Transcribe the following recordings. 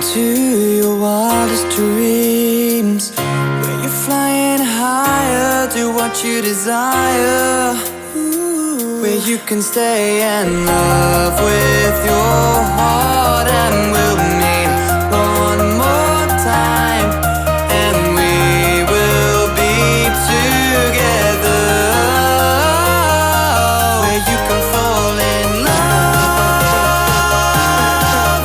into your wildest dreams, where you're flying higher, do what you desire. Where you can stay in love with your heart, and we'll meet one more time, and we will be together. Where you can fall in love,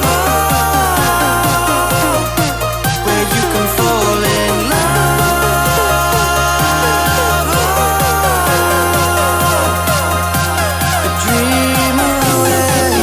where you can fall in love, dream away.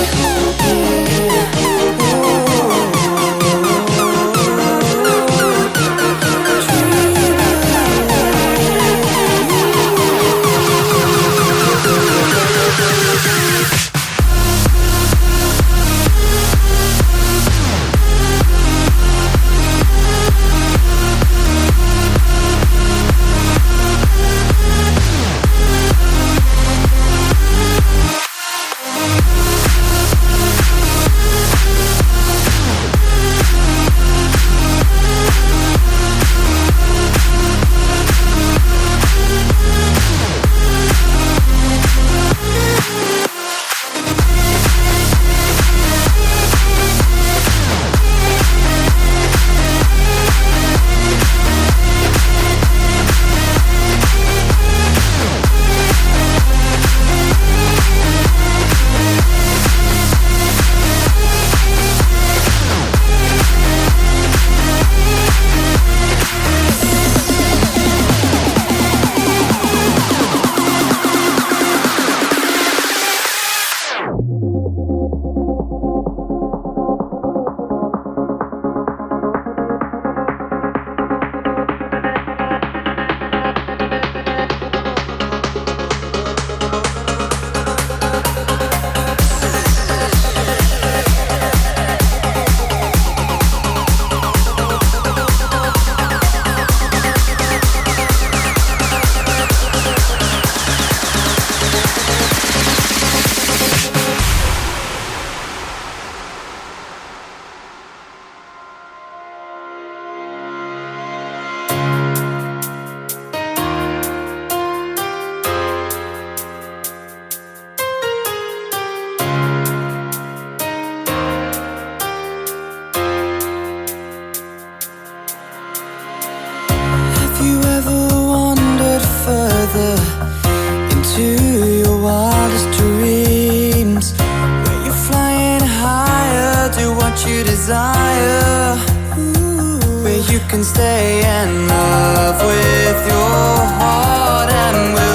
Have you ever wandered further into your wildest dreams, where you're flying higher, do what you desire. Where you can stay in love with your heart, and